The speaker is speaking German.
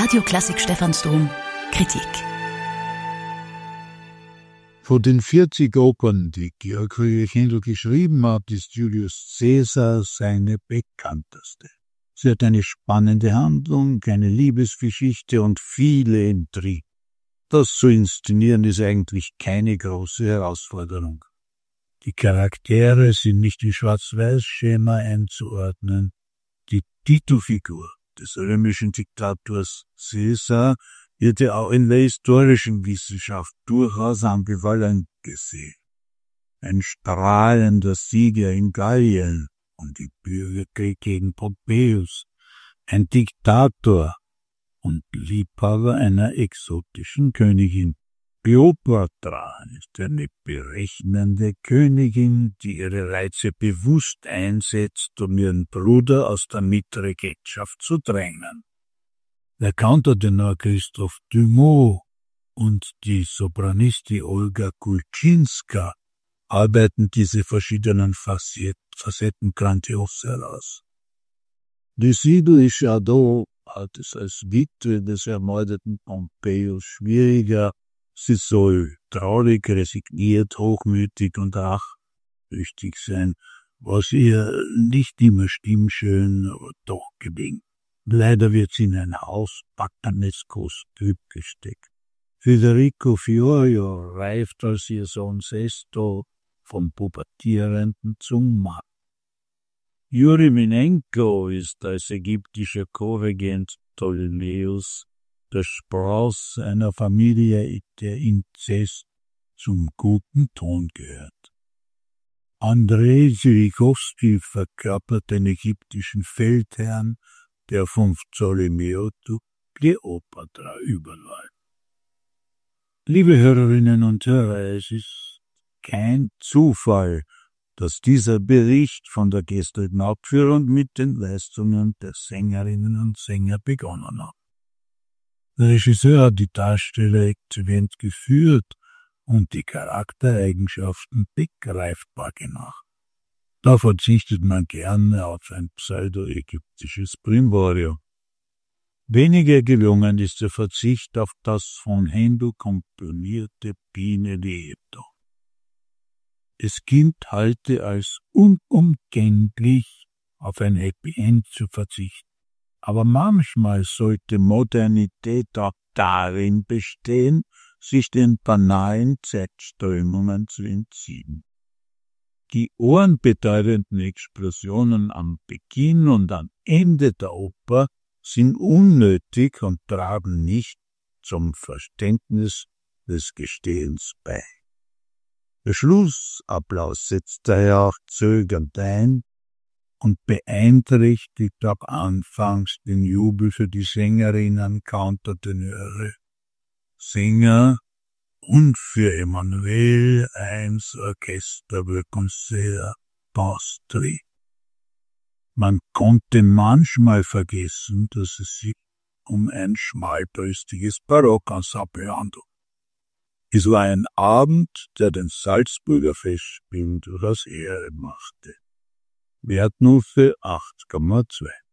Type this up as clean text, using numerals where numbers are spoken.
Radio Klassik Stephansdom Kritik. Von den 40 Opern, die Georg Friedrich Händel geschrieben hat, ist Julius Caesar seine bekannteste. Sie hat eine spannende Handlung, eine Liebesgeschichte und viele Intrigen. Das zu inszenieren ist eigentlich keine große Herausforderung. Die Charaktere sind nicht in Schwarz-Weiß-Schema einzuordnen. Die Titelfigur des römischen Diktators Caesar wird ja auch in der historischen Wissenschaft durchaus ambivalent gesehen. Ein strahlender Sieger in Gallien und im Bürgerkrieg gegen Pompeius, ein Diktator und Liebhaber einer exotischen Königin. Kleopatra ist eine berechnende Königin, die ihre Reize bewusst einsetzt, um ihren Bruder aus der Mitregentschaft zu drängen. Der Countertenor Christoph Dumont und die Sopranistin Olga Kulczynska arbeiten diese verschiedenen Facetten grandios heraus. Lucidre Chardot hat es als Witwe des ermordeten Pompeius schwieriger. Sie soll traurig, resigniert, hochmütig und rachsüchtig sein, was ihr nicht immer stimmschön, aber doch gelingt. Leider wird sie in ein hausbackenes Kostüm gesteckt. Federico Fiorio reift als ihr Sohn Sesto vom Pubertierenden zum Mann. Juri Minenko ist als ägyptischer Co-Regent Ptolemäus der Spross einer Familie, der Inzest zum guten Ton gehört. Andrei Zyrikowski verkörpert den ägyptischen Feldherrn, der von Ptolemeo zu Kleopatra überläuft. Liebe Hörerinnen und Hörer, es ist kein Zufall, dass dieser Bericht von der gestrigen Aufführung mit den Leistungen der Sängerinnen und Sänger begonnen hat. Der Regisseur hat die Darsteller exzellent geführt und die Charaktereigenschaften begreifbar gemacht. Da verzichtet man gerne auf ein pseudo-ägyptisches Brimborium. Weniger gelungen ist der Verzicht auf das von Händel komponierte Pine Lieto. Es gilt heute als unumgänglich, auf ein Happy End zu verzichten. Aber manchmal sollte Modernität auch darin bestehen, sich den banalen Zeitströmungen zu entziehen. Die ohrenbetäubenden Explosionen am Beginn und am Ende der Oper sind unnötig und tragen nicht zum Verständnis des Gestehens bei. Der Schlussapplaus setzt daher auch zögernd ein und beeinträchtigt auch anfangs den Jubel für die Sängerinnen, Countertenöre, Sänger und für Emmanuel Eins Orchester Concert Pastry. Man konnte manchmal vergessen, dass es sich um ein schmalbrüstiges Barockensemble handelt. Es war ein Abend, der den Salzburger Festspielen durchaus Ehre machte. Wertnote 8,2.